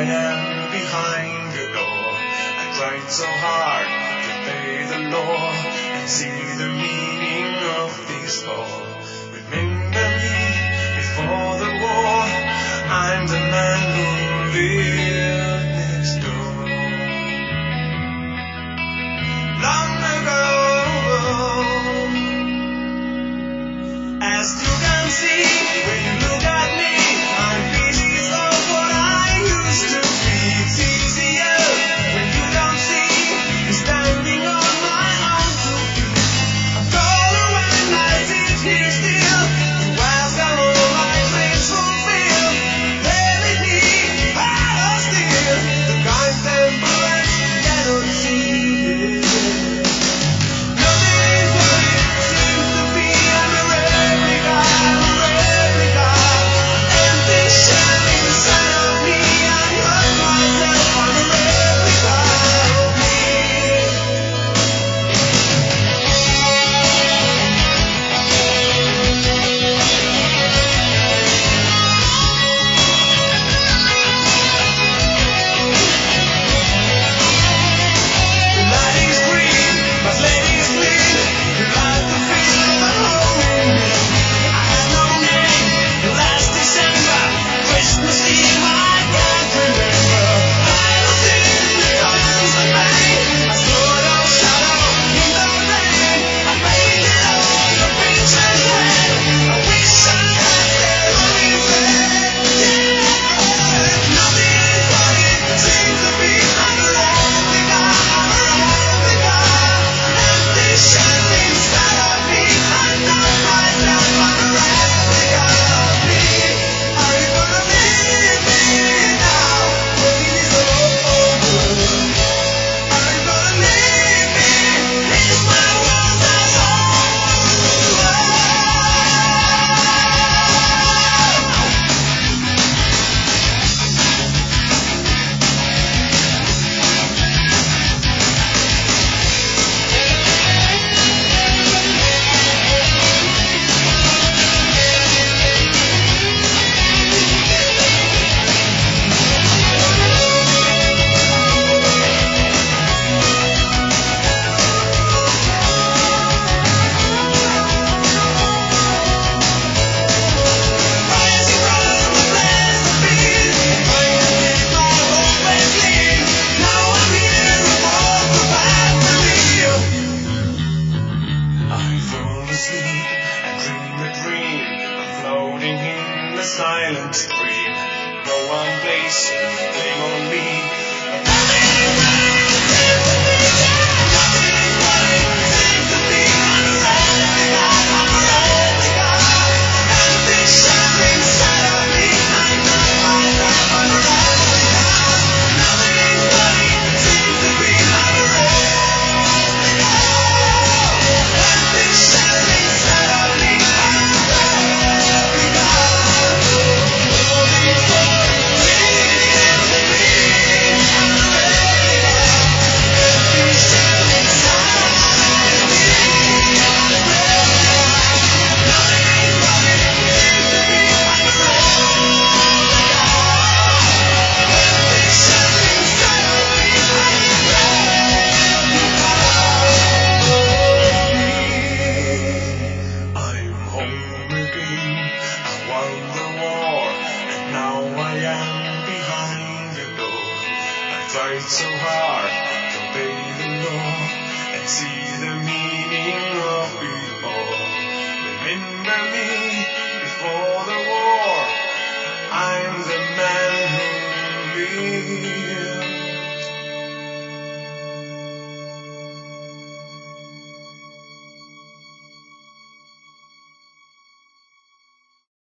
I am behind the door. I tried so hard to obey the law and see the meaning of this all. Remember me before the war. I'm the man who lived next door. Long ago, as you can see when you look at me, I'm pieces of what I used to be. It's easier when you don't see me standing on my own 2 feet. I'm taller when I sit here still. You ask how all my dreams fulfill. Let me harder still. The kind and bullets cannot see. Nothing is what it seems to be. I'm a replica. Empty shell inside of me. I hurt myself. I'm a replica of me. The light is green, my slate is clean. You like the feeling of home in me. I had no name last December, Christmas Eve I can't remember. I was in the arms of pain. I saw no shadow in the rain. I painted all the pictures red. I wish I had them on his head. Nothing is what it seems to be. I'm a replica. Empty shell inside of me. I know myself. I'm a replica of me. Are you gonna leave me now when it is over? Are you gonna leave me? Is my world that's silent stream. No one placing blame on me. Nothing is what it seems to be. I'm a replica. Empty shell inside of me. I know myself. I'm a replica. Nothing is what it seems to be. I'm a replica. Empty shell inside of me. I'm a replica. I'm home again. I won the war, and now I am behind the door. I tried so hard to obey the law and see the meaning of it all. Remember me before the war.